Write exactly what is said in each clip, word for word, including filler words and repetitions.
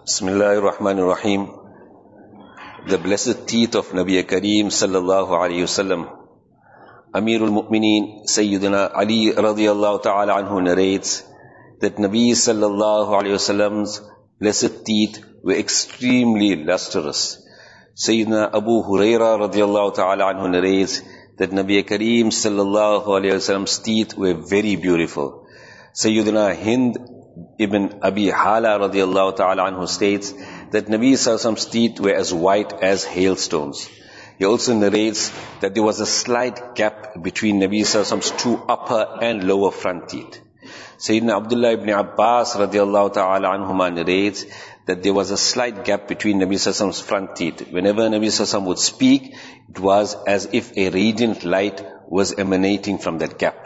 Bismillahir Rahmanir Rahim. The blessed teeth of Nabi Kareem sallallahu alayhi wasallam. Amirul Mu'mineen Sayyidina Ali radiyallahu ta'ala anhu narrates that Nabi sallallahu alayhi wasallam's blessed teeth were extremely lustrous. Sayyidina Abu Huraira radiyallahu ta'ala anhu narrates that Nabi Kareem sallallahu alayhi wasallam's teeth were very beautiful. Sayyidina Hind Ibn Abi Hala radiyallahu ta'ala anhu states that Nabi sallallahu alayhi wasallam's teeth were as white as hailstones. He also narrates that there was a slight gap between Nabi sallallahu alayhi wasallam's two upper and lower front teeth. Sayyidina Abdullah ibn Abbas radiyallahu ta'ala anhuma narrates that there was a slight gap between Nabi sallallahu alayhi wasallam's front teeth. Whenever Nabi sallallahu alayhi wasallam would speak, it was as if a radiant light was emanating from that gap.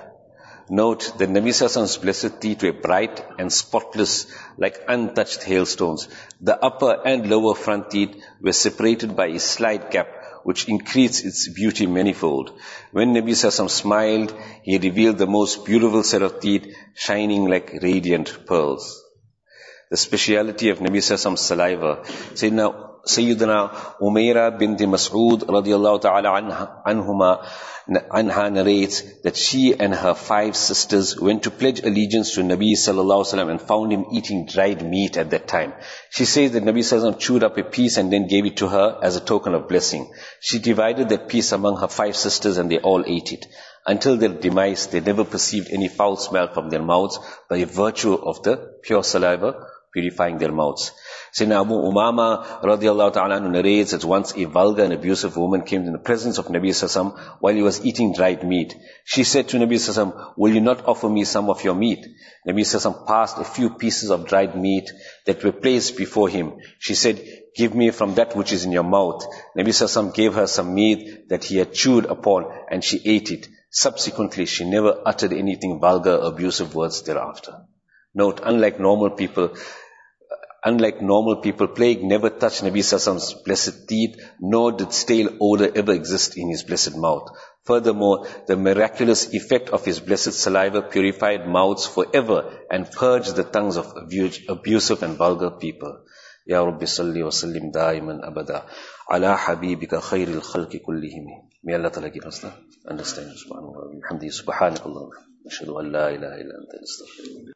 Note that Nabi sallallahu alayhi wasallam's blessed teeth were bright and spotless like untouched hailstones. The upper and lower front teeth were separated by a slight gap which increased its beauty manifold. When Nabi sallallahu alayhi wasallam smiled, he revealed the most beautiful set of teeth shining like radiant pearls. The speciality of Nabi sallallahu alayhi wasallam's saliva. Sayyidina Sayyidina Umaira binti Mas'ud radiyallahu ta'ala anha, anhuma, anha narrates that she and her five sisters went to pledge allegiance to Nabi sallallahu alaihi wasallam and found him eating dried meat at that time. She says that Nabi sallallahu alaihi wasallam chewed up a piece and then gave it to her as a token of blessing. She divided that piece among her five sisters and they all ate it. Until their demise, they never perceived any foul smell from their mouths by virtue of the pure saliva purifying their mouths. Sayyidina Abu Umama radiallahu ta'ala narrates that once a vulgar and abusive woman came in the presence of Nabi sallallahu alaihi wasallam while he was eating dried meat. She said to Nabi sallallahu alaihi wasallam, "Will you not offer me some of your meat?" Nabi sallallahu alaihi wasallam passed a few pieces of dried meat that were placed before him. She said, "Give me from that which is in your mouth." Nabi sallallahu alaihi wasallam gave her some meat that he had chewed upon and she ate it. Subsequently, she never uttered anything vulgar or abusive words thereafter. Note, unlike normal people, Unlike normal people, plague never touched Nabi sallallahu alaihi wasallam's blessed teeth, nor did stale odor ever exist in his blessed mouth. Furthermore, the miraculous effect of his blessed saliva purified mouths forever and purged the tongues of abusive and vulgar people. Ya Rabbi salli wa sallim daiman abada ala habibika khairil khalqi kullihim. May Allah Ta'ala give us the understanding. Subhanahu wa ta'ala. Subhanakallah. Ashhadu an la ilaha illa anta astaghfiruka.